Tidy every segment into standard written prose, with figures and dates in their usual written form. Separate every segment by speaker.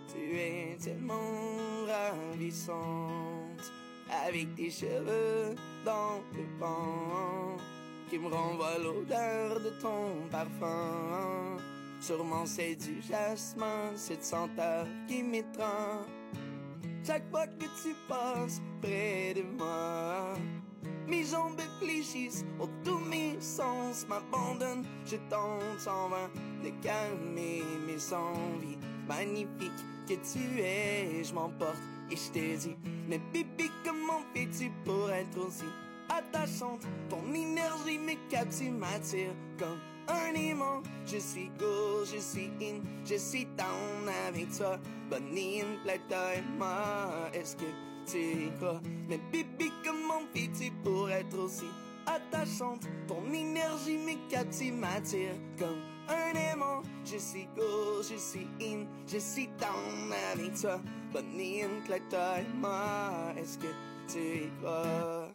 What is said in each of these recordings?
Speaker 1: Tu es tellement ravissante, avec tes cheveux dans le vent, qui me renvoie l'odeur de ton parfum. Sûrement c'est du jasmin, cette senteur qui m'étreint. Chaque fois que tu passes près de moi, mes jambes fléchissent, tous mes sens m'abandonnent. Je tente en vain de calmer mes envies. Magnifique que tu es, je m'emporte et je te dis, mais bébé, comment fais-tu pour être aussi attachante? Ton énergie me captive, m'attire comme un aimant. Je suis go, je suis in, je suis down avec toi. Bonnie and Clyde, moi, est-ce que tu y crois? Mais bébé, comment fais-tu pour être aussi attachante? Ton énergie me captive, m'attire comme un aimant. Je suis go, je suis in, je suis down avec toi. Bonnie and Clyde, moi, est-ce que tu y crois?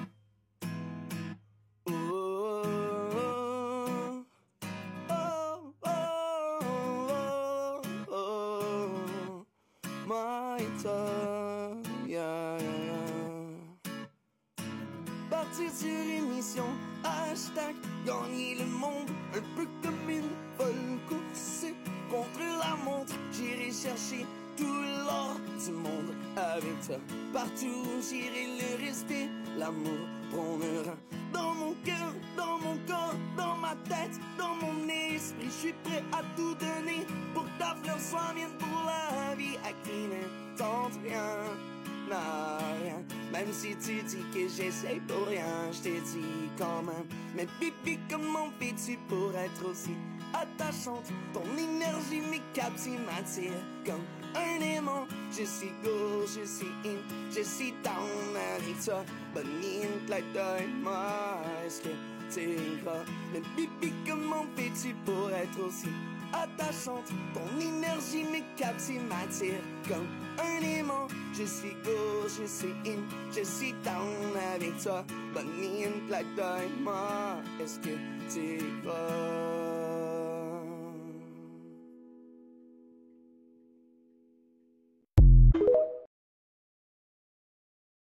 Speaker 1: Moi et toi, yeah, yeah, yeah. Partir sur une mission, hashtag gagner le monde. Un peu comme une folle course contre la montre. J'irai chercher tout l'or du monde avec toi. Partout j'irai le respect, l'amour prônera. Dans mon cœur, dans mon corps, dans ma tête, dans mon esprit, je suis prêt à tout donner pour que ta fleur soit mienne pour la vie. À qui ne tente rien, n'a rien. Même si tu dis que j'essaye pour rien, je te dis quand même. Mais bibi, comment fais-tu pour être aussi attachante? Ton énergie me captive, m'attire comme un aimant. Je suis go, je suis in, je suis down avec toi. Bonnie and Clyde, moi, est-ce que tu y crois? Mais bibi, comment fais-tu pour être aussi attachante? Ton énergie me captive, m'attire comme un aimant. Je suis go, je suis in, je suis down avec toi. Bonnie and Clyde, moi, est-ce que tu y crois?